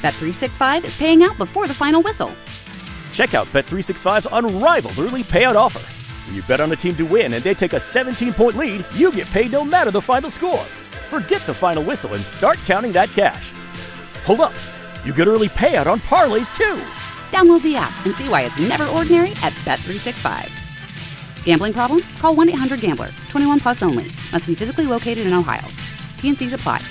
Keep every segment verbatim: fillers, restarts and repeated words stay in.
Bet three sixty-five is paying out before the final whistle. Check out Bet three sixty-five's unrivaled early payout offer. When you bet on a team to win and they take a seventeen-point lead, you get paid no matter the final score. Forget the final whistle and start counting that cash. Hold up. You get early payout on parlays, too. Download the app and see why it's never ordinary at Bet three sixty-five. Gambling problem? Call one eight hundred gambler. twenty-one plus only. Must be physically located in Ohio. T N Cs apply.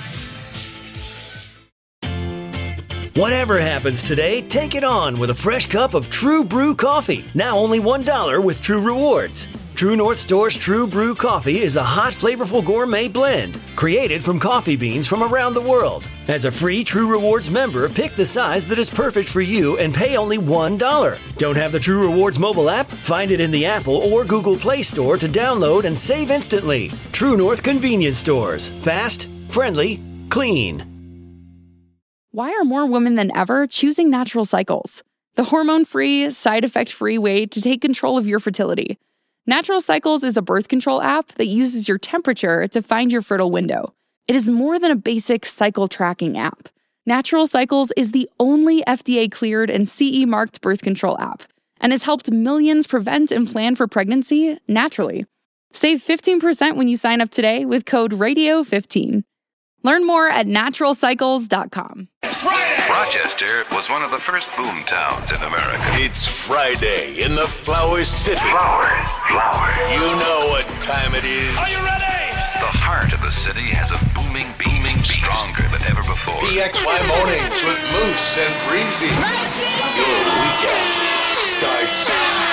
Whatever happens today, take it on with a fresh cup of True Brew coffee. Now only one dollar with True Rewards. True North Store's True Brew coffee is a hot, flavorful gourmet blend created from coffee beans from around the world. As a free True Rewards member, pick the size that is perfect for you and pay only one dollar. Don't have the True Rewards mobile app? Find it in the Apple or Google Play Store to download and save instantly. True North Convenience Stores. Fast, friendly, clean. Why are more women than ever choosing Natural Cycles? The hormone-free, side-effect-free way to take control of your fertility. Natural Cycles is a birth control app that uses your temperature to find your fertile window. It is more than a basic cycle tracking app. Natural Cycles is the only F D A-cleared and C E-marked birth control app and has helped millions prevent and plan for pregnancy naturally. Save fifteen percent when you sign up today with code radio fifteen. Learn more at natural cycles dot com. Rochester was one of the first boom towns in America. It's Friday in the Flower City. Flowers, flowers. You know what time it is. Are you ready? The heart of the city has a booming, beaming, stronger than ever before. P X Y Mornings with Moose and Breezy. Your weekend starts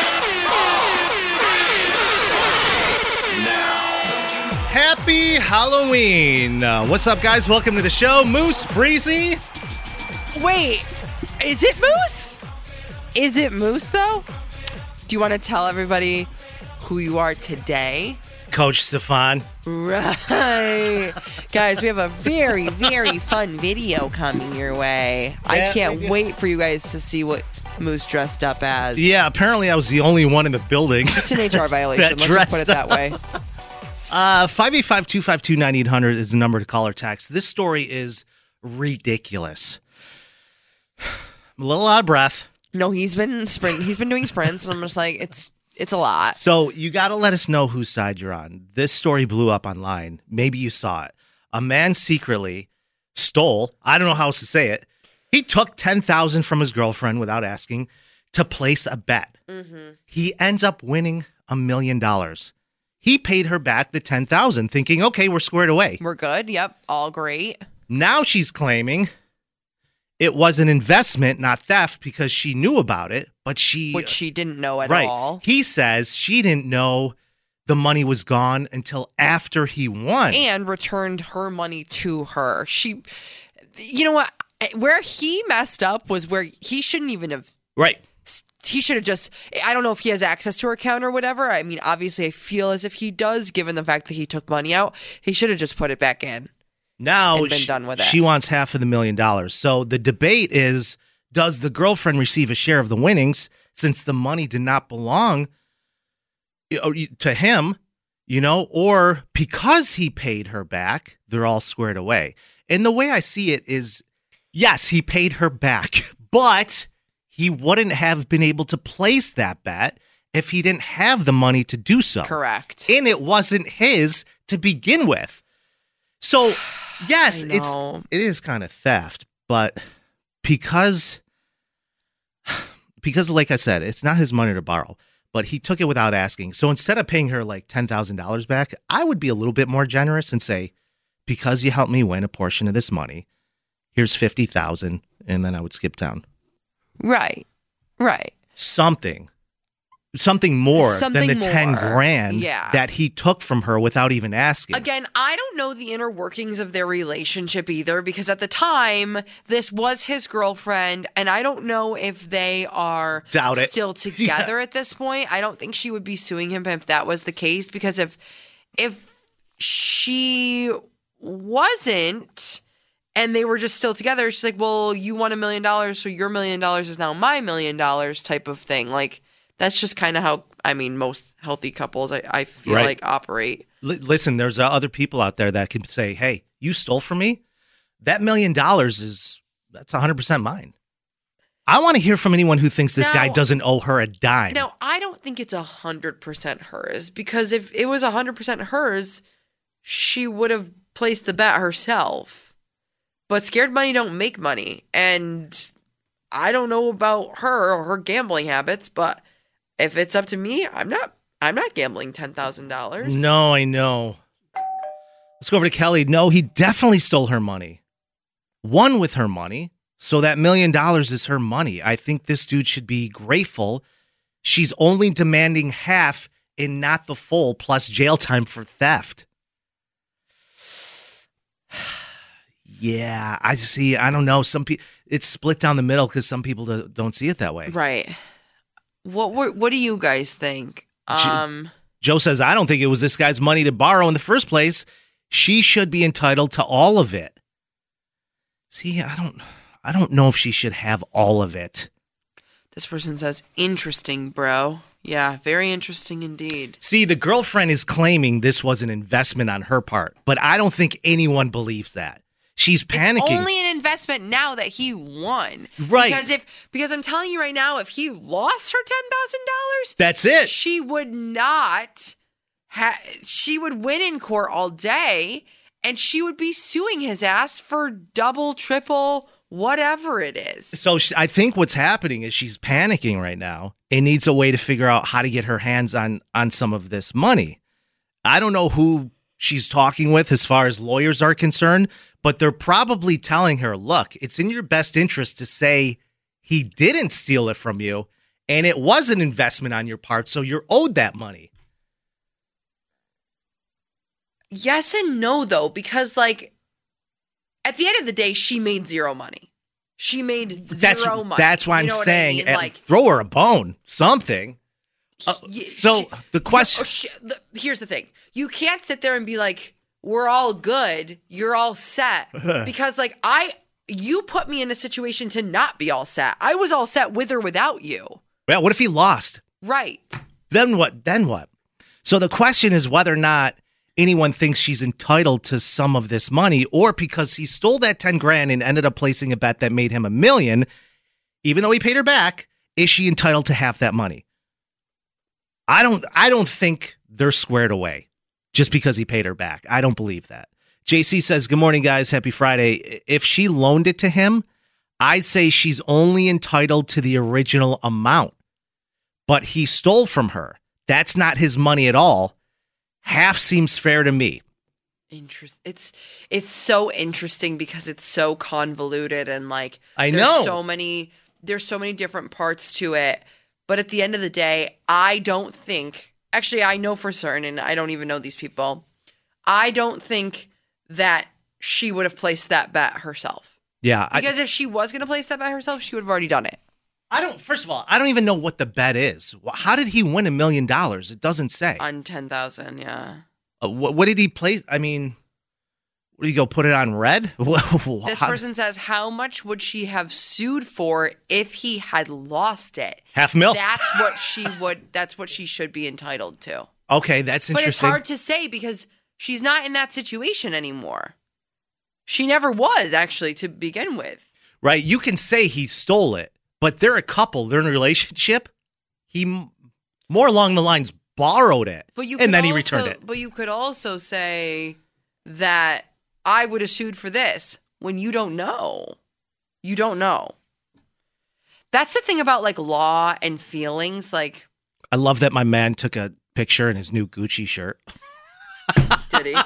now. Happy Halloween. Uh, what's up, guys? Welcome to the show. Moose, Breezy. Wait, is it Moose? Is it Moose, though? Do you want to tell everybody who you are today? Coach Stefan. Right. Guys, we have a very, very fun video coming your way. Yeah, I can't wait for you guys to see what Moose dressed up as. Yeah, apparently I was the only one in the building. It's an H R violation. Let's just put it that way. Uh, five eight five, two five two, nine eight hundred is the number to call or text. This story is ridiculous. I'm a little out of breath. No, he's been sprint. He's been doing sprints, and I'm just like, it's it's a lot. So you got to let us know whose side you're on. This story blew up online. Maybe you saw it. A man secretly stole, I don't know how else to say it, he took ten thousand dollars from his girlfriend without asking to place a bet. Mm-hmm. He ends up winning a million dollars. He paid her back the ten thousand dollars thinking, okay, we're squared away. We're good. Yep. All great. Now she's claiming it was an investment, not theft, because she knew about it, but she... Which she didn't know at right. all. He says she didn't know the money was gone until after he won. And returned her money to her. She... You know what? Where he messed up was where he shouldn't even have... Right. He should have just... I don't know if he has access to her account or whatever. I mean, obviously, I feel as if he does, given the fact that he took money out. He should have just put it back in. Now and been she, done with it. She wants half of the million dollars. So the debate is, does the girlfriend receive a share of the winnings since the money did not belong to him, you know, or because he paid her back, they're all squared away. And the way I see it is, yes, he paid her back, but he wouldn't have been able to place that bet if he didn't have the money to do so. Correct. And it wasn't his to begin with. So, yes, it's it is kind of theft, but because because like I said, it's not his money to borrow, but he took it without asking. So instead of paying her like ten thousand dollars back, I would be a little bit more generous and say, because you helped me win a portion of this money, here's fifty thousand dollars, and then I would skip town. Right. Right. Something. Something more Something than the more. ten grand Yeah. that he took from her without even asking. Again, I don't know the inner workings of their relationship either, because at the time, this was his girlfriend, and I don't know if they are Doubt it. still together Yeah. at this point. I don't think she would be suing him if that was the case, because if if she wasn't and they were just still together, she's like, well, you won a million dollars, so your million dollars is now my million dollars type of thing. Like, that's just kind of how, I mean, most healthy couples, I, I feel Right. like, operate. L- listen, there's uh, other people out there that can say, hey, you stole from me? That million dollars is that's one hundred percent mine. I want to hear from anyone who thinks this Now- guy doesn't owe her a dime. Now, I don't think it's one hundred percent hers because if it was one hundred percent hers, she would have placed the bet herself. But scared money don't make money. And I don't know about her or her gambling habits, but if it's up to me, I'm not I'm not gambling ten thousand dollars. No, I know. Let's go over to Kelly. No, he definitely stole her money. Won with her money. So that million dollars is her money. I think this dude should be grateful. She's only demanding half and not the full, plus jail time for theft. Yeah, I see. I don't know. Some people, it's split down the middle because some people do, don't see it that way. Right. What what, what do you guys think? Um, Joe says, I don't think it was this guy's money to borrow in the first place. She should be entitled to all of it. See, I don't, I don't know if she should have all of it. This person says, interesting, bro. Yeah, very interesting indeed. See, the girlfriend is claiming this was an investment on her part, but I don't think anyone believes that. She's panicking. It's only an investment now that he won. Right. Because if because I'm telling you right now, if he lost her ten thousand dollars, that's it. She would not ha- she would win in court all day and she would be suing his ass for double, triple, whatever it is. So she, I think what's happening is she's panicking right now and needs a way to figure out how to get her hands on on some of this money. I don't know who she's talking with as far as lawyers are concerned, but they're probably telling her, look, it's in your best interest to say he didn't steal it from you and it was an investment on your part, so you're owed that money. Yes and no, though, because, like, at the end of the day, she made zero money. She made That's, zero money. That's why You I'm know what saying, I mean? uh, Like, throw her a bone, something. Uh, y- so she- the question... Oh, sh- the, here's the thing. You can't sit there and be like, we're all good. You're all set. Because, like, I... You put me in a situation to not be all set. I was all set with or without you. Well, what if he lost? Right. Then what? Then what? So the question is whether or not anyone thinks she's entitled to some of this money, or because he stole that ten grand and ended up placing a bet that made him a million, even though he paid her back, is she entitled to half that money? I don't, I don't think they're squared away just because he paid her back. I don't believe that. J C says, good morning, guys. Happy Friday. If she loaned it to him, I'd say she's only entitled to the original amount, but he stole from her. That's not his money at all. Half seems fair to me. Interest. It's it's so interesting because it's so convoluted and like I there's know so many there's so many different parts to it. But at the end of the day, I don't think. Actually, I know for certain, and I don't even know these people. I don't think that she would have placed that bet herself. Yeah, because I, if she was going to place that bet herself, she would have already done it. I don't. First of all, I don't even know what the bet is. How did he win a million dollars? It doesn't say. On ten thousand, yeah. Uh, what, what did he play? I mean, what did he go put it on red? This person says, how much would she have sued for if he had lost it? Half mil. That's what she would. That's what she should be entitled to. Okay, that's interesting. But it's hard to say because she's not in that situation anymore. She never was actually to begin with. Right? You can say he stole it, but they're a couple. They're in a relationship. He m- more along the lines borrowed it, but you and then he also, returned it. But you could also say that I would have sued for this when you don't know. You don't know. That's the thing about like law and feelings. Like, I love that my man took a picture in his new Gucci shirt. Did he?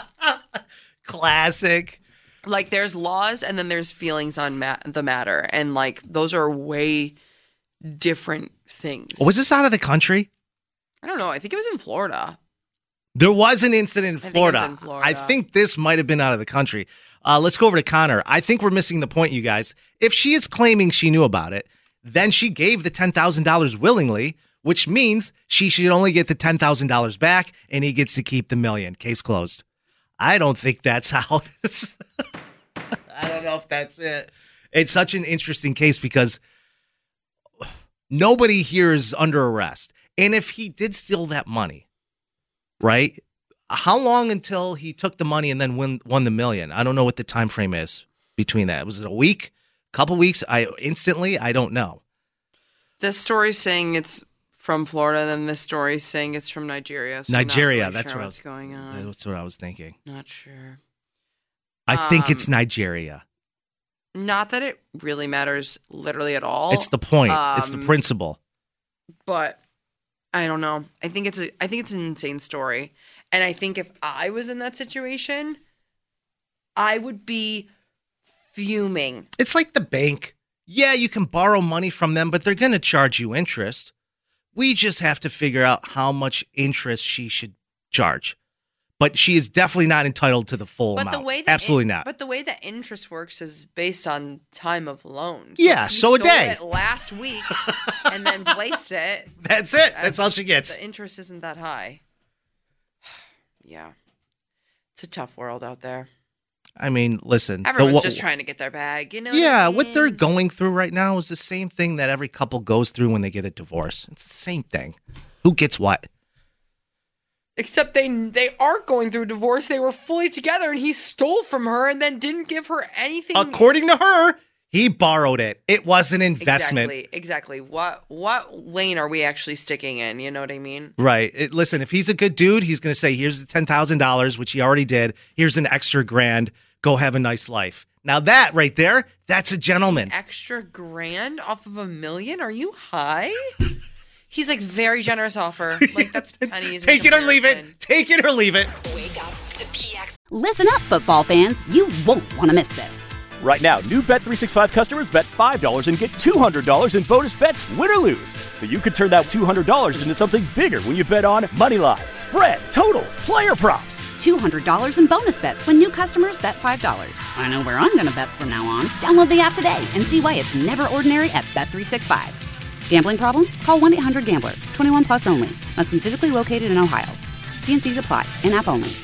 Classic. Like, there's laws and then there's feelings on ma- the matter. And, like, those are way different things. Was this out of the country? I don't know. I think it was in Florida. There was an incident in I think it was Florida. in Florida. I think this might have been out of the country. Uh, let's go over to Connor. I think we're missing the point, you guys. If she is claiming she knew about it, then she gave the ten thousand dollars willingly, which means she should only get the ten thousand dollars back and he gets to keep the million. Case closed. I don't think that's how it's. I don't know if that's it. It's such an interesting case because nobody here is under arrest. And if he did steal that money, right? How long until he took the money and then win, won the million? I don't know what the time frame is between that. Was it a week? Couple weeks, I instantly, I don't know. This story's saying it's from Florida, then this story's saying it's from Nigeria. So Nigeria, I'm not really that's sure what I what's was going on. That's what I was thinking. Not sure. I think Um, it's Nigeria. Not that it really matters literally at all. It's the point. Um, it's the principle. But I don't know. I think it's a I think it's an insane story. And I think if I was in that situation, I would be fuming. It's like the bank. Yeah, you can borrow money from them, but they're going to charge you interest. We just have to figure out how much interest she should charge. But she is definitely not entitled to the full But amount. the way that Absolutely in- not. But the way that interest works is based on time of loan. Yeah, if he so a stole day. It last week and then placed it. That's it. That's all she gets. The interest isn't that high. Yeah, it's a tough world out there. I mean, listen. the Everyone's wa- just trying to get their bag, you know? Yeah, what, I what they're mean? going through right now is the same thing that every couple goes through when they get a divorce. It's the same thing. Who gets what? Except they they aren't going through a divorce. They were fully together, and he stole from her and then didn't give her anything. According to her, he borrowed it. It was an investment. Exactly. Exactly. What what lane are we actually sticking in? You know what I mean? Right. It, listen, if he's a good dude, he's going to say, here's the ten thousand dollars, which he already did. Here's an extra grand. Go have a nice life. Now that right there, that's a gentleman. Extra grand off of a million? Are you high? He's like very generous offer. Like that's pennies. in Take it or leave it. comparison. Take it or leave it. Wake up to P X. Listen up, football fans. You won't want to miss this. Right now, new Bet three sixty-five customers bet five dollars and get two hundred dollars in bonus bets, win or lose. So you could turn that two hundred dollars into something bigger when you bet on money line, spread, totals, player props. two hundred dollars in bonus bets when new customers bet five dollars. I know where I'm going to bet from now on. Download the app today and see why it's never ordinary at Bet three sixty-five. Gambling problem? Call one eight hundred gambler. twenty-one plus only. Must be physically located in Ohio. T N Cs apply. In-app only.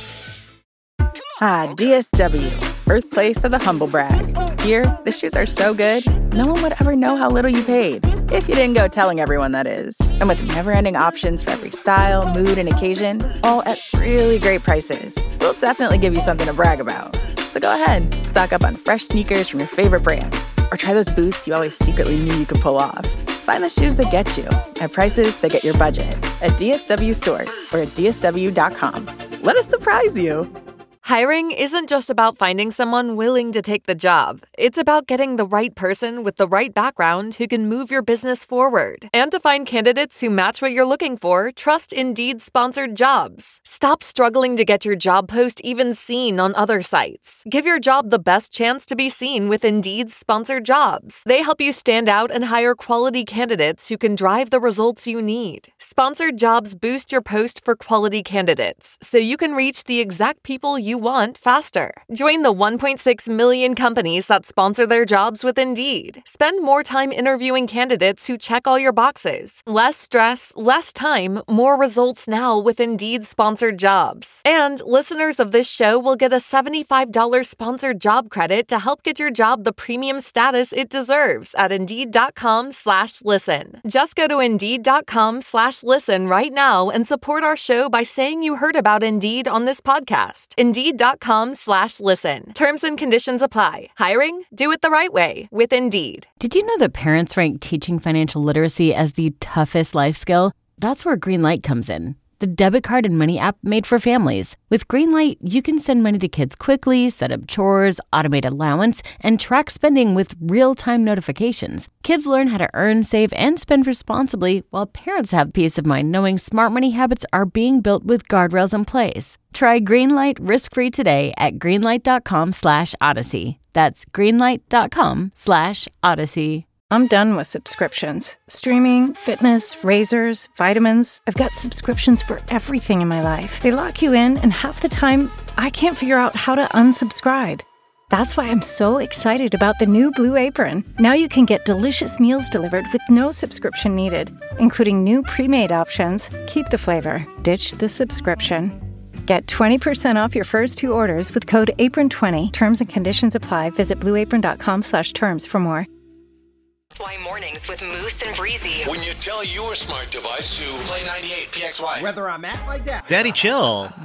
Ah, D S W, birthplace of the humble brag. Here, the shoes are so good, no one would ever know how little you paid. If you didn't go telling everyone, that is. And with never-ending options for every style, mood, and occasion, all at really great prices, we'll definitely give you something to brag about. So go ahead, stock up on fresh sneakers from your favorite brands, or try those boots you always secretly knew you could pull off. Find the shoes that get you at prices that get your budget at D S W stores or at D S W dot com. Let us surprise you. Hiring isn't just about finding someone willing to take the job. It's about getting the right person with the right background who can move your business forward. And to find candidates who match what you're looking for, trust Indeed-sponsored jobs. Stop struggling to get your job post even seen on other sites. Give your job the best chance to be seen with Indeed-sponsored jobs. They help you stand out and hire quality candidates who can drive the results you need. Sponsored jobs boost your post for quality candidates, so you can reach the exact people you want faster. Join the one point six million companies that sponsor their jobs with Indeed. Spend more time interviewing candidates who check all your boxes. Less stress, less time, more results now with Indeed-sponsored jobs. And listeners of this show will get a seventy-five dollars sponsored job credit to help get your job the premium status it deserves at Indeed.com slash listen. Just go to Indeed.com slash listen right now and support our show by saying you heard about Indeed on this podcast. Indeed.com slash listen. Terms and conditions apply. Hiring? Do it the right way with Indeed. Did you know that parents rank teaching financial literacy as the toughest life skill? That's where Greenlight comes in. The debit card and money app made for families. With Greenlight, you can send money to kids quickly, set up chores, automate allowance, and track spending with real-time notifications. Kids learn how to earn, save, and spend responsibly, while parents have peace of mind knowing smart money habits are being built with guardrails in place. Try Greenlight risk-free today at greenlight.com slash odyssey. That's greenlight.com slash odyssey. I'm done with subscriptions. Streaming, fitness, razors, vitamins. I've got subscriptions for everything in my life. They lock you in, and half the time, I can't figure out how to unsubscribe. That's why I'm so excited about the new Blue Apron. Now you can get delicious meals delivered with no subscription needed, including new pre-made options. Keep the flavor. Ditch the subscription. Get twenty percent off your first two orders with code apron twenty. Terms and conditions apply. Visit blueapron.com slash terms for more. That's why mornings with Moose and Breezy. When you tell your smart device to play ninety-eight P X Y, whether I'm at my desk. Daddy chill.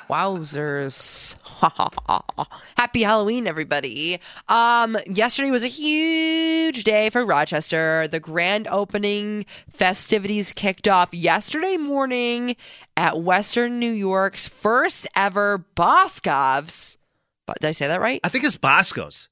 Wowzers. Happy Halloween, everybody. Um, yesterday was a huge day for Rochester. The grand opening festivities kicked off yesterday morning at Western New York's first ever Boscov's. Did I say that right? I think it's Bosco's.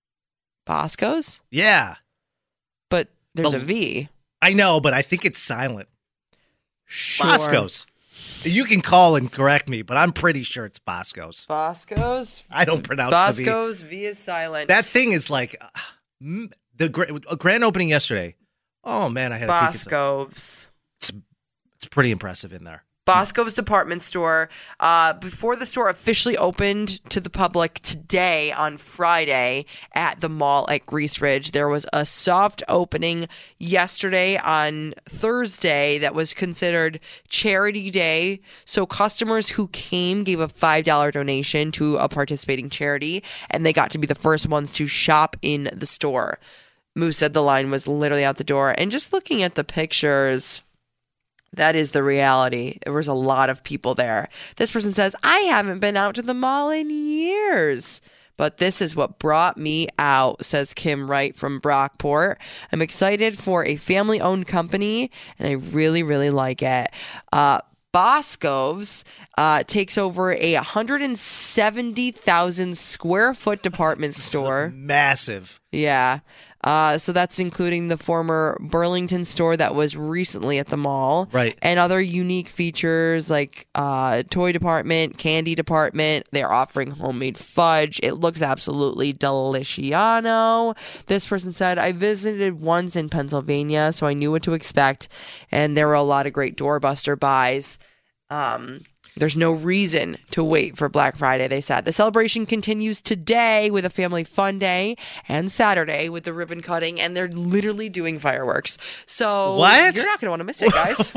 Bosco's? Yeah. But there's Oh. a V. I know, but I think it's silent. Sure. Bosco's. You can call and correct me, but I'm pretty sure it's Bosco's. Bosco's? I don't pronounce the V. Bosco's, V is silent. That thing is like uh, mm, the gra- a grand opening yesterday. Oh man, I had a peek at some- Bosco's. It's it's pretty impressive in there. Bosco's department store. Uh, before the store officially opened to the public today on Friday at the mall at Grease Ridge, there was a soft opening yesterday on Thursday that was considered Charity Day. So customers who came gave a five dollars donation to a participating charity, and they got to be the first ones to shop in the store. Moose said the line was literally out the door. And just looking at the pictures, that is the reality. There was a lot of people there. This person says, I haven't been out to the mall in years, but this is what brought me out, says Kim Wright from Brockport. I'm excited for a family-owned company, and I really, really like it. Uh, Boscov's uh, takes over a one hundred seventy thousand square foot department store. Massive. Yeah. Uh, so that's including the former Burlington store that was recently at the mall. Right. And other unique features like uh, toy department, candy department. They're offering homemade fudge. It looks absolutely deliciano. This person said, I visited once in Pennsylvania, so I knew what to expect. And there were a lot of great doorbuster buys. Um, there's no reason to wait for Black Friday, they said. The celebration continues today with a family fun day and Saturday with the ribbon cutting, and they're literally doing fireworks. So What? You're not going to want to miss it, guys.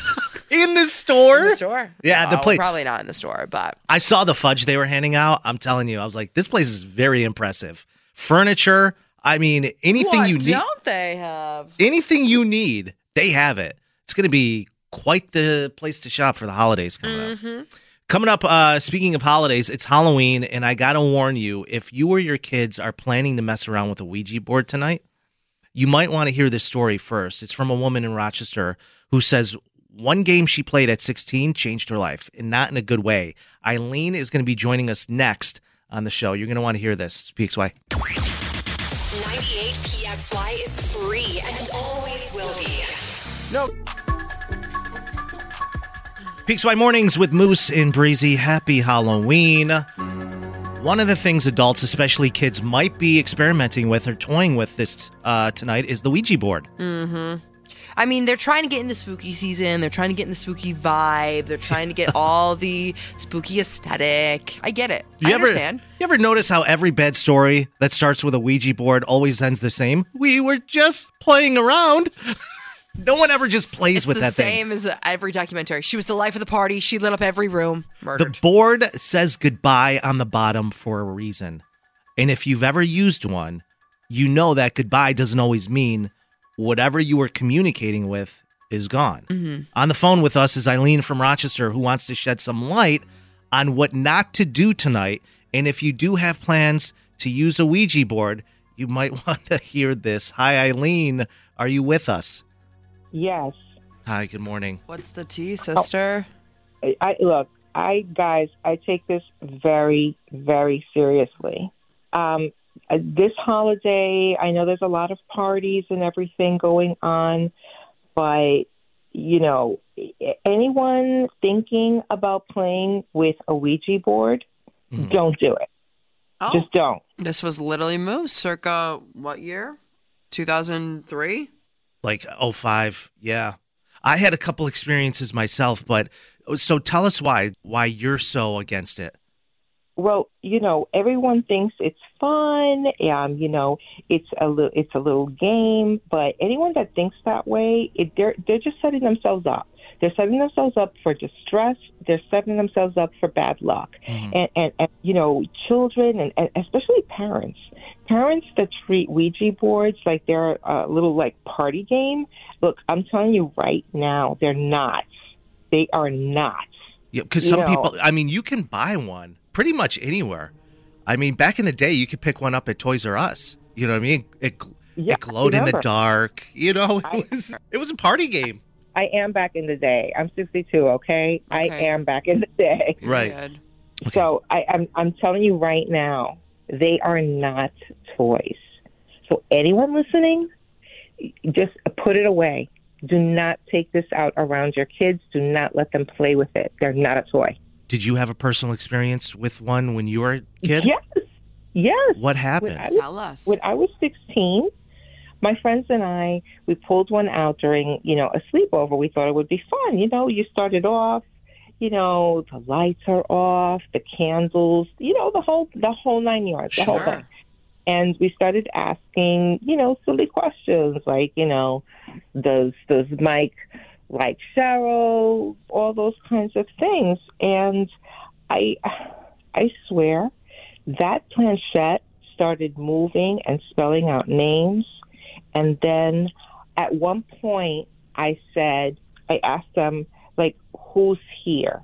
In the store? In the store? Yeah, the No, place. probably not in the store, but I saw the fudge they were handing out. I'm telling you, I was like, this place is very impressive. Furniture. I mean, anything what you need. don't they have? Anything you need, they have it. It's going to be quite the place to shop for the holidays coming up. Mm-hmm. Coming up, uh, speaking of holidays, it's Halloween, and I got to warn you, if you or your kids are planning to mess around with a Ouija board tonight, you might want to hear this story first. It's from a woman in Rochester who says one game she played at sixteen changed her life, and not in a good way. Eileen is going to be joining us next on the show. You're going to want to hear this. P X Y. ninety-eight P X Y is free and always will be. Nope. P X Y Mornings with Moose and Breezy. Happy Halloween. One of the things adults, especially kids, might be experimenting with or toying with this uh, tonight is the Ouija board. Mm-hmm. I mean, they're trying to get in the spooky season. They're trying to get in the spooky vibe. They're trying to get all the spooky aesthetic. I get it. You I ever, understand. You ever notice how every bad story that starts with a Ouija board always ends the same? We were just playing around. No one ever just plays It's with the that thing. same as every documentary. She was the life of the party. She lit up every room. Murdered. The board says goodbye on the bottom for a reason. And if you've ever used one, you know that goodbye doesn't always mean whatever you were communicating with is gone. Mhm. On the phone with us is Eileen from Rochester, who wants to shed some light on what not to do tonight. And if you do have plans to use a Ouija board, you might want to hear this. Hi, Eileen. Are you with us? Yes. Hi, good morning. What's the tea, sister? I, I look, I guys, I take this very, very seriously. Um, uh, this holiday, I know there's a lot of parties and everything going on, but you know, anyone thinking about playing with a Ouija board, mm-hmm. don't do it. Oh, Just don't. This was literally Moose circa what year? two thousand three? Like oh five, yeah. I had a couple experiences myself, but so tell us why why you're so against it. Well, you know, everyone thinks it's fun. Um, you know, it's a little it's a little game, but anyone that thinks that way, it, they're they're just setting themselves up. They're setting themselves up for distress. They're setting themselves up for bad luck. Mm-hmm. And, and, and, you know, children and, and especially parents, parents that treat Ouija boards like they're a little, like, party game. Look, I'm telling you right now, they're not. They are not. Yeah, because You some know. people, I mean, you can buy one pretty much anywhere. I mean, back in the day, you could pick one up at Toys R Us. You know what I mean? It, Yeah, it glowed in the remember. dark. You know, it I- was it was a party game. I am back in the day. I'm sixty-two. Okay, I am back in the day. Right. So I, I'm I'm telling you right now, they are not toys. So anyone listening, just put it away. Do not take this out around your kids. Do not let them play with it. They're not a toy. Did you have a personal experience with one when you were a kid? Yes. Yes. What happened? When I was, Tell us. When I was sixteen, my friends and I, we pulled one out during, you know, a sleepover. We thought it would be fun. You know, you started off, you know, the lights are off, the candles, you know, the whole the whole nine yards, the whole Sure. thing. And we started asking, you know, silly questions like, you know, does does Mike like Cheryl, all those kinds of things. And I I swear that planchette started moving and spelling out names. And then at one point I said, I asked them, like, who's here?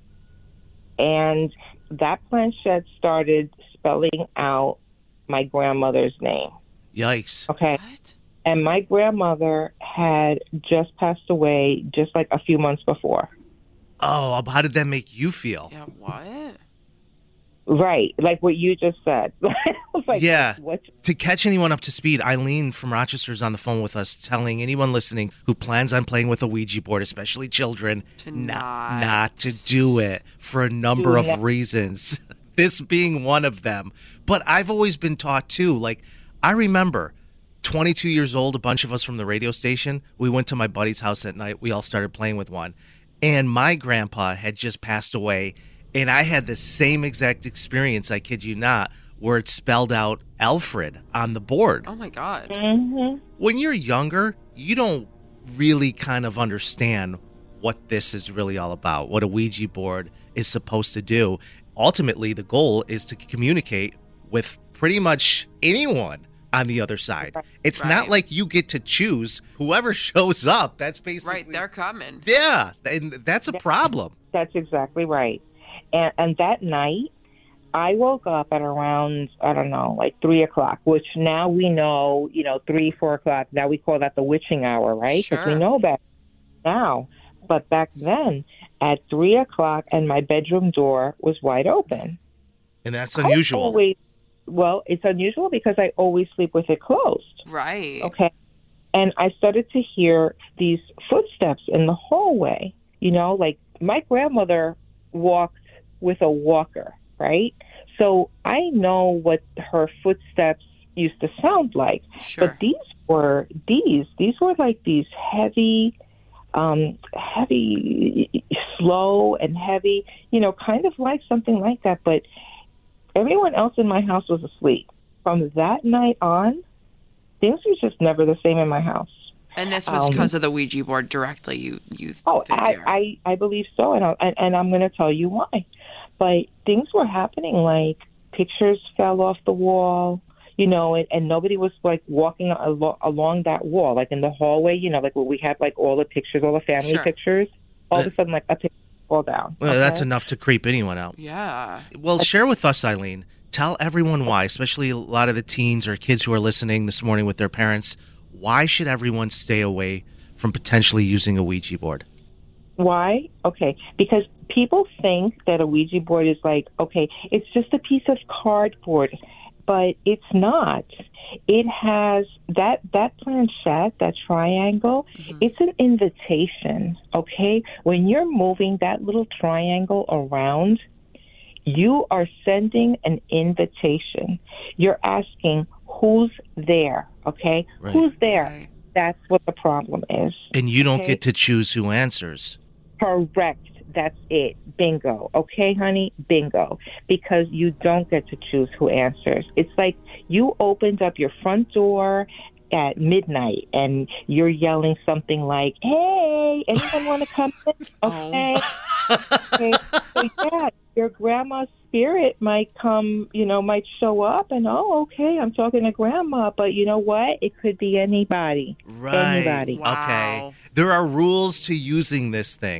And that planchette started spelling out my grandmother's name. Yikes. Okay. And my grandmother had just passed away just like a few months before. Oh, how did that make you feel? Yeah, what? Right. Like what you just said. I was like, yeah. What? To catch anyone up to speed, Eileen from Rochester's on the phone with us, telling anyone listening who plans on playing with a Ouija board, especially children, To not, not. not to do it for a number Do of not. reasons. This being one of them. But I've always been taught too. Like, I remember twenty-two years old, a bunch of us from the radio station, we went to my buddy's house at night. We all started playing with one. And my grandpa had just passed away. And I had the same exact experience, I kid you not, where it spelled out Alfred on the board. Oh, my God. Mm-hmm. When you're younger, you don't really kind of understand what this is really all about, what a Ouija board is supposed to do. Ultimately, the goal is to communicate with pretty much anyone on the other side. It's not Right. like you get to choose whoever shows up. That's basically... Right, they're coming. Yeah, and that's a problem. That's exactly right. And, and that night, I woke up at around, I don't know, like three o'clock, which now we know, you know, three, four o'clock. Now we call that the witching hour, right? Because we Sure. know that now. But back then, at three o'clock, and my bedroom door was wide open. And that's I unusual. always, well, it's unusual because I always sleep with it closed. Right. Okay. And I started to hear these footsteps in the hallway. You know, like my grandmother walked with a walker, right? So I know what her footsteps used to sound like. Sure. But these were these these were like these heavy, um, heavy, slow and heavy. You know, kind of like something like that. But everyone else in my house was asleep. From that night on, things were just never the same in my house. And this was Um, because of the Ouija board directly, you, you Oh, I, figure. I, I believe so, and, I, and, and I'm going to tell you why. But things were happening, like pictures fell off the wall, you know, and, and nobody was like walking alo- along that wall, like in the hallway, you know, like where we had like all the pictures, all the family Sure. pictures. All of a sudden, like a picture fall down. Well, that's okay? enough to creep anyone out. Yeah. Well, share with us, Eileen. Tell everyone why, especially a lot of the teens or kids who are listening this morning with their parents. Why should everyone stay away from potentially using a Ouija board? Why? Okay, because people think that a Ouija board is like, okay, it's just a piece of cardboard, but it's not. It has that that planchette, that triangle, it's an invitation, okay? When you're moving that little triangle around, you are sending an invitation. You're asking, who's there, okay? Right. Who's there? That's what the problem is. And you don't Okay. get to choose who answers. Correct. That's it. Bingo. Okay, honey? Bingo. Because you don't get to choose who answers. It's like you opened up your front door at midnight and you're yelling something like, hey, anyone want to come in? Okay. Okay. So, yeah, your grandma's spirit might come, you know, might show up and, oh, okay, I'm talking to grandma. But you know what? It could be anybody. Right. Anybody. Okay. There are rules to using this thing.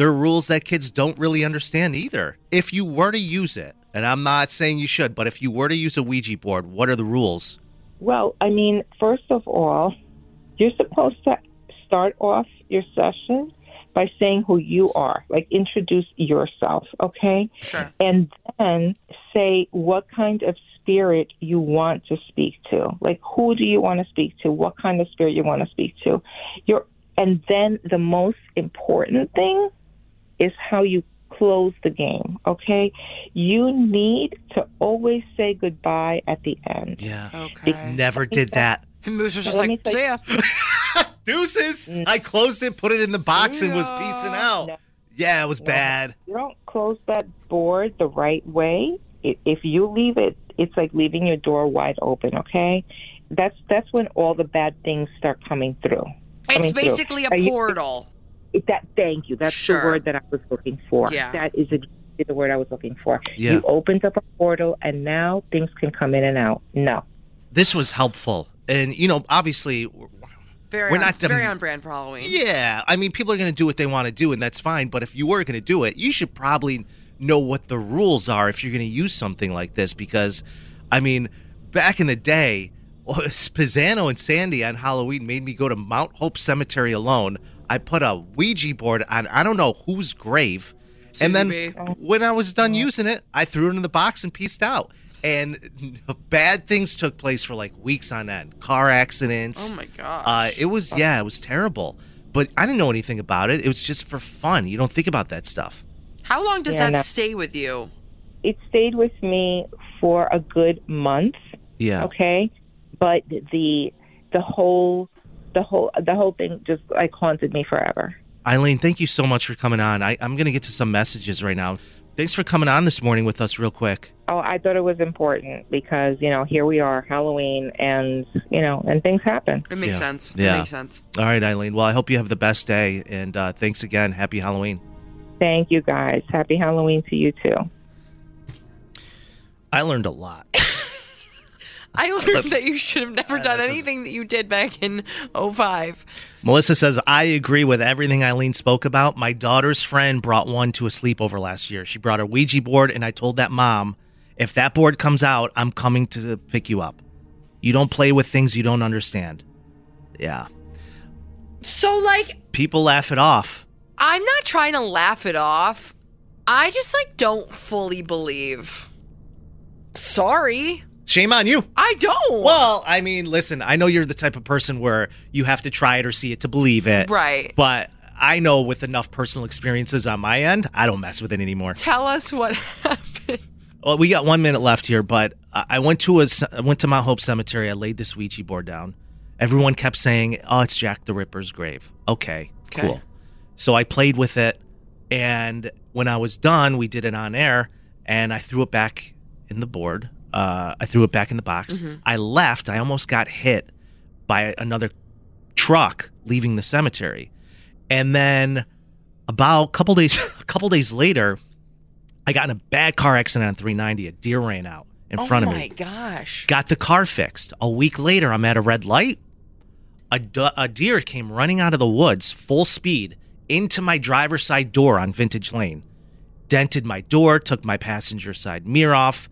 there are rules that kids don't really understand either. If you were to use it, and I'm not saying you should, but if you were to use a Ouija board, what are the rules? Well, I mean, first of all, you're supposed to start off your session by saying who you are, like introduce yourself, okay? Sure. And then say what kind of spirit you want to speak to. Like, who do you want to speak to? What kind of spirit you want to speak to? You're, and then the most important thing is how you close the game, okay? You need to always say goodbye at the end. Yeah. Okay. Never did that. And Moose was just Let me like, say- see ya. Deuces. I closed it, put it in the box, and was peacing out. No. Yeah, it was No. bad. You don't close that board the right way. I- If you leave it, it's like leaving your door wide open, okay? That's that's when all the bad things start coming through. coming It's through. basically a Are you- portal. That thank you. That's Sure. the word that I was looking for. Yeah. That is exactly the word I was looking for. Yeah. You opened up a portal, and now things can come in and out. No. This was helpful. And, you know, obviously, Very we're on, not dem- very on brand for Halloween. yeah, I mean, people are going to do what they want to do, and that's fine. But if you were going to do it, you should probably know what the rules are if you're going to use something like this. Because, I mean, back in the day, Pizzano and Sandy on Halloween made me go to Mount Hope Cemetery alone. I put a Ouija board on I don't know whose grave. Susie and then B. when I was done using it, I threw it in the box and pieced out. And bad things took place for like weeks on end. Car accidents. Oh my gosh. Uh, it was, yeah, it was terrible. But I didn't know anything about it. It was just for fun. You don't think about that stuff. How long does Yeah, that no. stay with you? It stayed with me for a good month. Yeah. Okay, but the the whole the whole the whole thing just like haunted me forever. Eileen, thank you so much for coming on. I, I'm going to get to some messages right now. Thanks for coming on this morning with us real quick. Oh, I thought it was important because, you know, here we are, Halloween, and, you know, and things happen. It makes Yeah. sense. Yeah. It makes sense. All right, Eileen. Well, I hope you have the best day. And uh, thanks again. Happy Halloween. Thank you, guys. Happy Halloween to you, too. I learned a lot. I learned that you should have never done anything that you did back in oh five. Melissa says, I agree with everything Eileen spoke about. My daughter's friend brought one to a sleepover last year. She brought a Ouija board, and I told that mom, if that board comes out, I'm coming to pick you up. You don't play with things you don't understand. Yeah. So, like, People laugh it off. I'm not trying to laugh it off. I just, like, don't fully believe. Sorry. Shame on you. I don't. Well, I mean, listen, I know you're the type of person where you have to try it or see it to believe it. Right. But I know with enough personal experiences on my end, I don't mess with it anymore. Tell us what happened. Well, we got one minute left here, but I I went to a, I went to Mount Hope Cemetery. I laid this Ouija board down. Everyone kept saying, oh, it's Jack the Ripper's grave. Okay, Okay. cool. So I played with it, and when I was done, we did it on air, and I threw it back in the board. Uh, I threw it back in the box. Mhm. I left. I almost got hit by another truck leaving the cemetery. And then about a couple days a couple days later, I got in a bad car accident on three ninety. A deer ran out in Oh front of my me. gosh. Got the car fixed. A week later, I'm at a red light. A, du- a deer came running out of the woods, full speed, into my driver's side door on Vintage Lane. Dented my door, took my passenger side mirror off.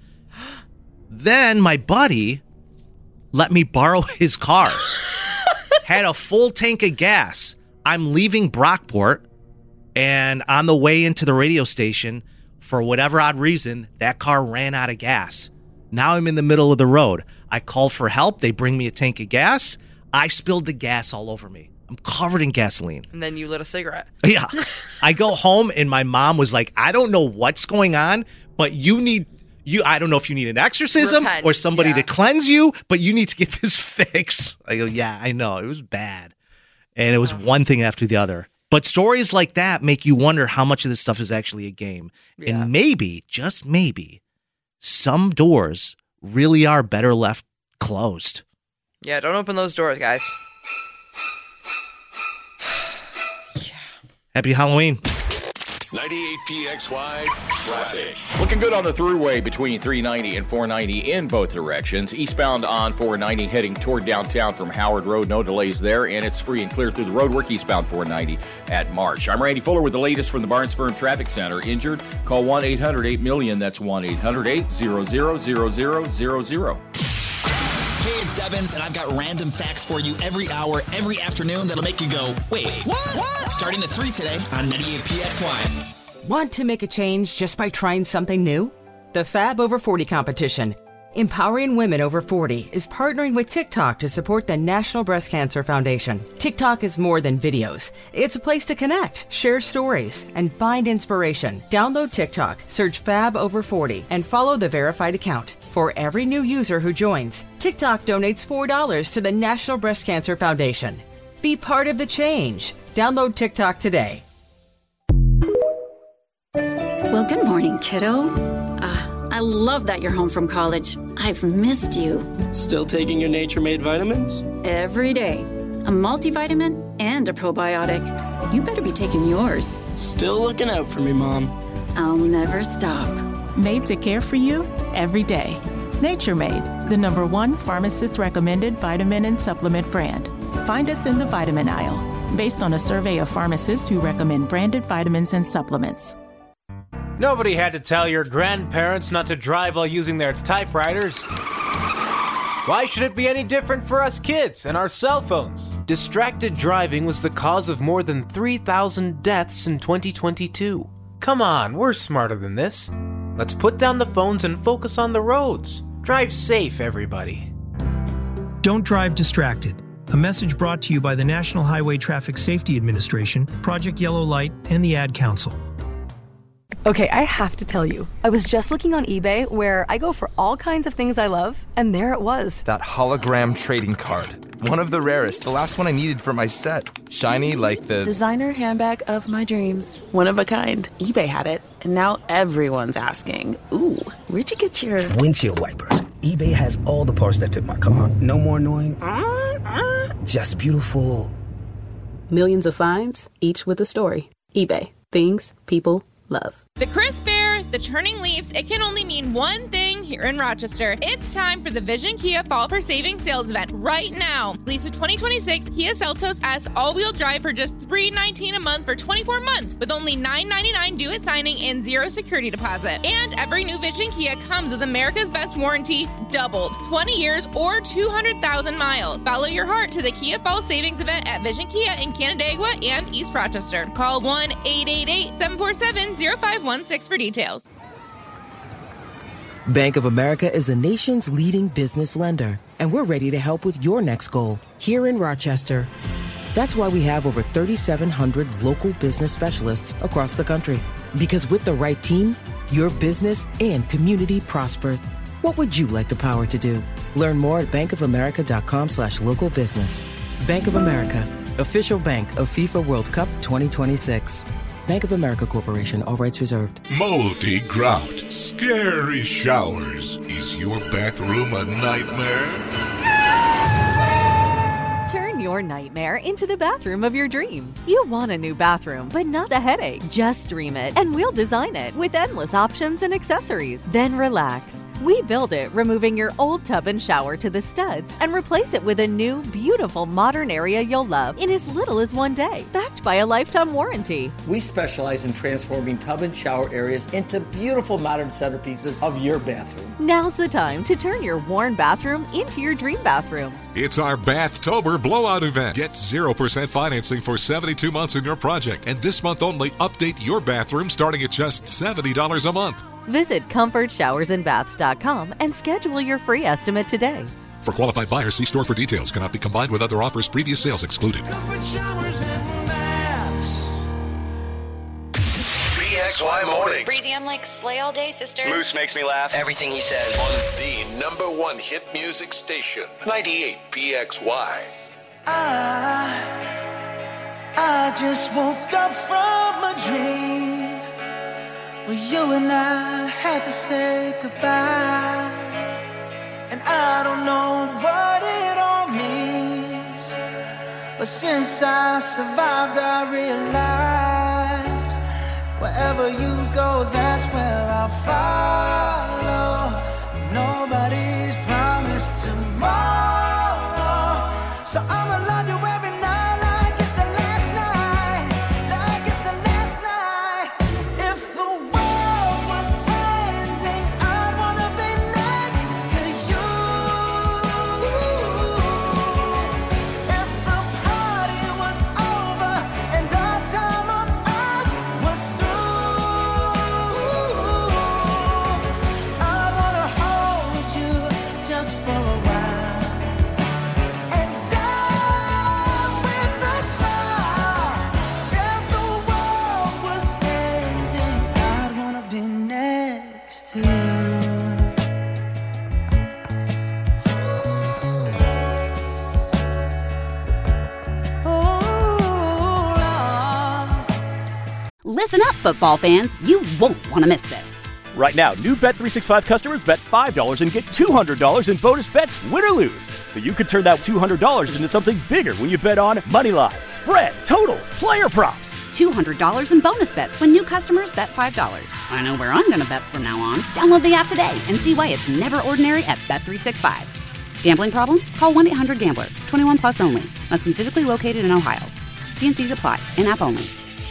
Then my buddy let me borrow his car. Had a full tank of gas. I'm leaving Brockport, and on the way into the radio station, for whatever odd reason, that car ran out of gas. Now I'm in the middle of the road. I call for help. They bring me a tank of gas. I spilled the gas all over me. I'm covered in gasoline. And then you lit a cigarette. Yeah. I go home, and my mom was like, I don't know what's going on, but you need... You, I don't know if you need an exorcism Repent, or somebody yeah. to cleanse you, but you need to get this fixed. I go, yeah, I know. It was bad. And it was one thing after the other. But stories like that make you wonder how much of this stuff is actually a game. Yeah. And maybe, just maybe, some doors really are better left closed. Yeah, don't open those doors, guys. Happy Halloween. ninety-eight P X Y traffic. Looking good on the thruway between three ninety and four ninety in both directions. Eastbound on four ninety heading toward downtown from Howard Road. No delays there, and it's free and clear through the roadwork eastbound four ninety at March. I'm Randy Fuller with the latest from the Barnes Firm Traffic Center. Injured? Call one eight hundred eight million. That's one eight hundred eight hundred zero zero zero zero. Hey, it's Devins, and I've got random facts for you every hour, every afternoon that'll make you go, wait, what? what? Starting at three today on ninety-eight P X Y. Want to make a change just by trying something new? The Fab Over forty competition, Empowering Women Over forty, is partnering with TikTok to support the National Breast Cancer Foundation. TikTok is more than videos. It's a place to connect, share stories, and find inspiration. Download TikTok, search Fab Over forty, and follow the verified account. For every new user who joins, TikTok donates four dollars to the National Breast Cancer Foundation. Be part of the change. Download TikTok today. Well, good morning, kiddo. Uh, I love that you're home from college. I've missed you. Still taking your Nature Made vitamins? Every day. A multivitamin and a probiotic. You better be taking yours. Still looking out for me, Mom. I'll never stop. Made to care for you every day. Nature Made, the number one pharmacist-recommended vitamin and supplement brand. Find us in the vitamin aisle, based on a survey of pharmacists who recommend branded vitamins and supplements. Nobody had to tell your grandparents not to drive while using their typewriters. Why should it be any different for us kids and our cell phones? Distracted driving was the cause of more than three thousand deaths in twenty twenty-two. Come on, we're smarter than this. Let's put down the phones and focus on the roads. Drive safe, everybody. Don't drive distracted. A message brought to you by the National Highway Traffic Safety Administration, Project Yellow Light, and the Ad Council. Okay, I have to tell you, I was just looking on eBay where I go for all kinds of things I love, and there it was. That hologram trading card. One of the rarest, the last one I needed for my set. Shiny like the... designer handbag of my dreams. One of a kind. eBay had it, and now everyone's asking, ooh, where'd you get your... windshield wipers. eBay has all the parts that fit my car. No more annoying... just beautiful. Millions of finds, each with a story. eBay. Things people love. The crisp air, the turning leaves, it can only mean one thing here in Rochester. It's time for the Vision Kia Fall for Savings sales event right now. Lease a twenty twenty-six Kia Seltos S all-wheel drive for just three hundred nineteen dollars a month for twenty-four months with only nine ninety-nine due at signing and zero security deposit. And every new Vision Kia comes with America's Best Warranty doubled. twenty years or two hundred thousand miles. Follow your heart to the Kia Fall Savings event at Vision Kia in Canandaigua and East Rochester. Call one eight eight eight, seven four seven, zero five one six for details. Bank of America is the nation's leading business lender, and we're ready to help with your next goal here in Rochester. That's why we have over thirty-seven hundred local business specialists across the country. Because with the right team, your business and community prosper. What would you like the power to do? Learn more at bankofamerica.com slash local business. Bank of America, official bank of FIFA World Cup twenty twenty-six. Bank of America Corporation, all rights reserved. Moldy grout, scary showers. Is your bathroom a nightmare? Turn your nightmare into the bathroom of your dreams. You want a new bathroom, but not the headache. Just dream it, and we'll design it with endless options and accessories. Then relax. We build it, removing your old tub and shower to the studs and replace it with a new, beautiful, modern area you'll love in as little as one day, backed by a lifetime warranty. We specialize in transforming tub and shower areas into beautiful modern centerpieces of your bathroom. Now's the time to turn your worn bathroom into your dream bathroom. It's our Bathtober blowout event. Get zero percent financing for seventy-two months in your project. And this month only, update your bathroom starting at just seventy dollars a month. Visit comfort showers and baths dot com and schedule your free estimate today. For qualified buyers, see store for details. Cannot be combined with other offers. Previous sales excluded. Comfort Showers and Baths. P X Y Mornings. Breezy, I'm like slay all day, sister. Moose makes me laugh. Everything he says. On the number one hit music station, ninety-eight P X Y. I, I just woke up from a dream. Well, you and I had to say goodbye, and I don't know what it all means, but since I survived, I realized Wherever you go, that's where I'll follow. Nobody's promised tomorrow, so I'ma love you every night like it's the last night, like it's the last night. If the world was ending, I'd wanna be next to you. If the party was over and our time on earth was through, I'd wanna hold you just for a while and die with a smile. If the world was ending, I'd wanna be next to you. Listen up, football fans. You won't want to miss this. Right now, new Bet three sixty-five customers bet five dollars and get two hundred dollars in bonus bets, win or lose. So you could turn that two hundred dollars into something bigger when you bet on money line, spread, totals, player props. two hundred dollars in bonus bets when new customers bet five dollars. I know where I'm going to bet from now on. Download the app today and see why it's never ordinary at Bet three sixty-five. Gambling problem? Call one eight hundred gambler. twenty-one plus only. Must be physically located in Ohio. T and C's apply. In-app only.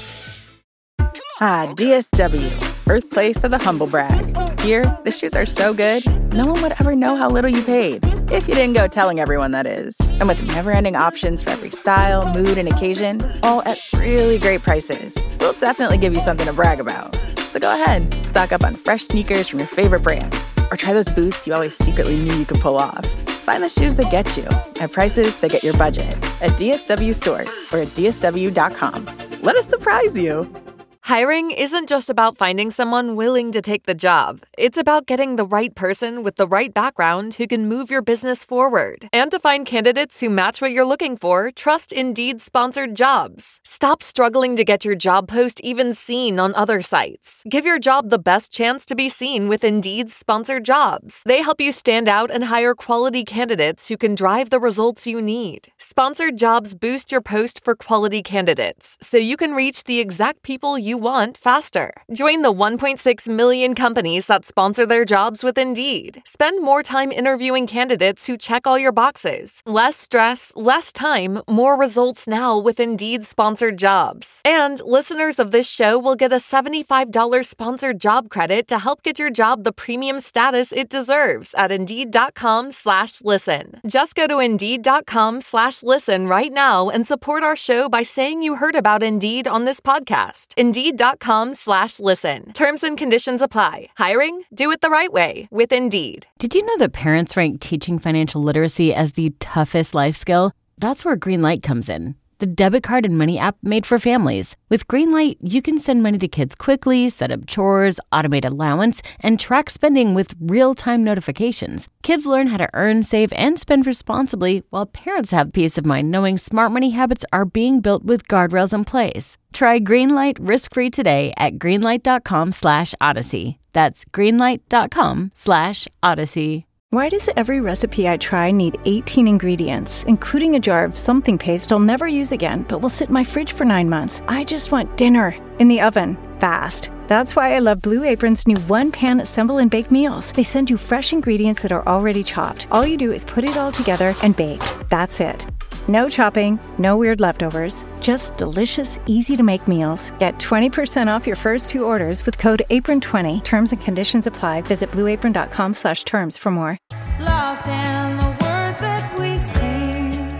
Ah, D S W, birthplace of the humble brag. Here, the shoes are so good, no one would ever know how little you paid. If you didn't go telling everyone, that is. And with never-ending options for every style, mood, and occasion, all at really great prices, we'll definitely give you something to brag about. So go ahead, stock up on fresh sneakers from your favorite brands, or try those boots you always secretly knew you could pull off. Find the shoes that get you at prices that get your budget at D S W stores or at D S W dot com. Let us surprise you. Hiring isn't just about finding someone willing to take the job. It's about getting the right person with the right background who can move your business forward. And to find candidates who match what you're looking for, trust Indeed-sponsored jobs. Stop struggling to get your job post even seen on other sites. Give your job the best chance to be seen with Indeed-sponsored jobs. They help you stand out and hire quality candidates who can drive the results you need. Sponsored jobs boost your post for quality candidates, so you can reach the exact people you want faster. Join the one point six million companies that sponsor their jobs with Indeed. Spend more time interviewing candidates who check all your boxes. Less stress, less time, more results now with Indeed-sponsored jobs. And listeners of this show will get a seventy-five dollars sponsored job credit to help get your job the premium status it deserves at Indeed.com slash listen. Just go to Indeed.com slash listen right now and support our show by saying you heard about Indeed on this podcast. Indeed.com slash listen. Terms and conditions apply. Hiring? Do it the right way with Indeed. Did you know that parents rank teaching financial literacy as the toughest life skill? That's where Greenlight comes in. The debit card and money app made for families. With Greenlight, you can send money to kids quickly, set up chores, automate allowance, and track spending with real-time notifications. Kids learn how to earn, save, and spend responsibly, while parents have peace of mind knowing smart money habits are being built with guardrails in place. Try Greenlight risk-free today at greenlight.com slash odyssey. That's greenlight.com slash odyssey. Why does every recipe I try need eighteen ingredients, including a jar of something paste I'll never use again, but will sit in my fridge for nine months? I just want dinner in the oven, fast. That's why I love Blue Apron's new one-pan assemble and bake meals. They send you fresh ingredients that are already chopped. All you do is put it all together and bake. That's it. No chopping, no weird leftovers, just delicious, easy-to-make meals. Get twenty percent off your first two orders with code apron twenty. Terms and conditions apply. Visit blueapron.com slash terms for more. Lost in the words that we scream.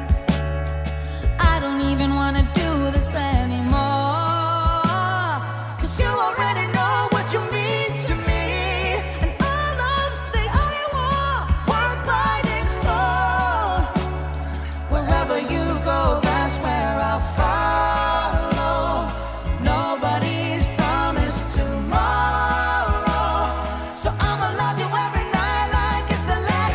I don't even want to do this anymore. 'Cause you already know what you mean to me. And our love's the only war worth fighting for. Wherever you go, that's where I'll follow. Nobody's promised tomorrow, so I'ma love you every night like it's the last.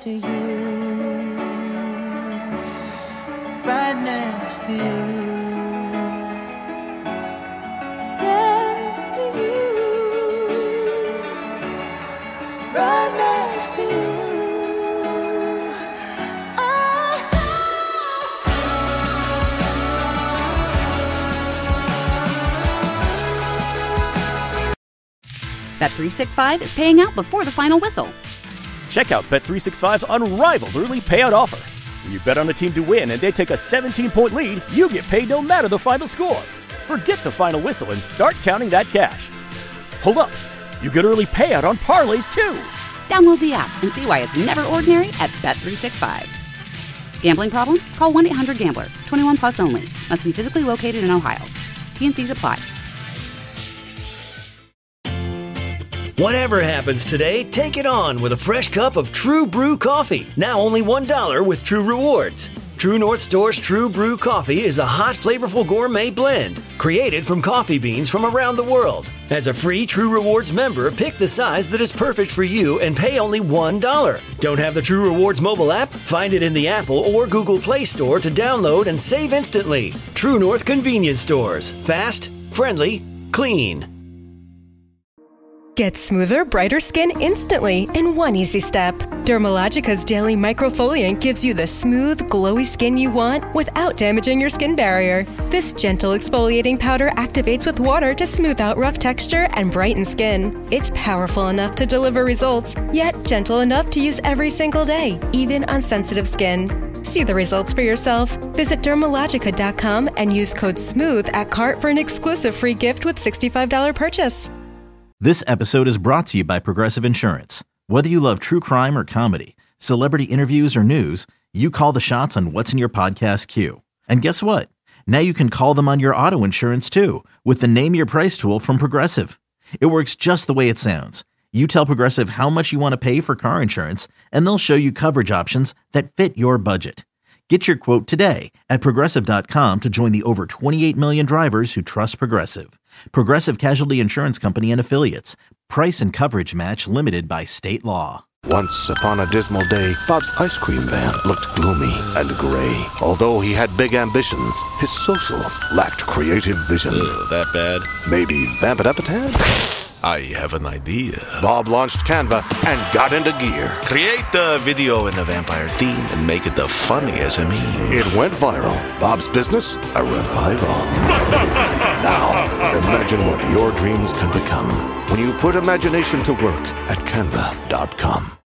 to you, right next to you. Next to you, right next to you. Bet three sixty-five is paying out before the final whistle. Check out Bet three sixty-five's unrivaled early payout offer. When you bet on a team to win and they take a seventeen-point lead, you get paid no matter the final score. Forget the final whistle and start counting that cash. Hold up, you get early payout on parlays too. Download the app and see why it's never ordinary at Bet three sixty-five. Gambling problem? Call one eight hundred gambler. twenty-one plus only. Must be physically located in Ohio. T and Cs apply. Whatever happens today, take it on with a fresh cup of True Brew coffee. Now only one dollar with True Rewards. True North Store's True Brew coffee is a hot, flavorful gourmet blend created from coffee beans from around the world. As a free True Rewards member, pick the size that is perfect for you and pay only one dollar. Don't have the True Rewards mobile app? Find it in the Apple or Google Play Store to download and save instantly. True North Convenience Stores. Fast, friendly, clean. Get smoother, brighter skin instantly in one easy step. Dermalogica's Daily Microfoliant gives you the smooth, glowy skin you want without damaging your skin barrier. This gentle exfoliating powder activates with water to smooth out rough texture and brighten skin. It's powerful enough to deliver results, yet gentle enough to use every single day, even on sensitive skin. See the results for yourself. Visit Dermalogica dot com and use code SMOOTH at cart for an exclusive free gift with sixty-five dollars purchase. This episode is brought to you by Progressive Insurance. Whether you love true crime or comedy, celebrity interviews or news, you call the shots on what's in your podcast queue. And guess what? Now you can call them on your auto insurance too with the Name Your Price tool from Progressive. It works just the way it sounds. You tell Progressive how much you want to pay for car insurance, and they'll show you coverage options that fit your budget. Get your quote today at Progressive dot com to join the over twenty-eight million drivers who trust Progressive. Progressive Casualty Insurance Company and Affiliates. Price and coverage match limited by state law. Once upon a dismal day, Bob's ice cream van looked gloomy and gray. Although he had big ambitions, his socials lacked creative vision. Uh, that bad? Maybe vamp it up a tad? I have an idea. Bob launched Canva and got into gear. Create the video in the vampire theme and make it the funniest of me. It went viral. Bob's business, a revival. Now, imagine what your dreams can become when you put imagination to work at Canva dot com.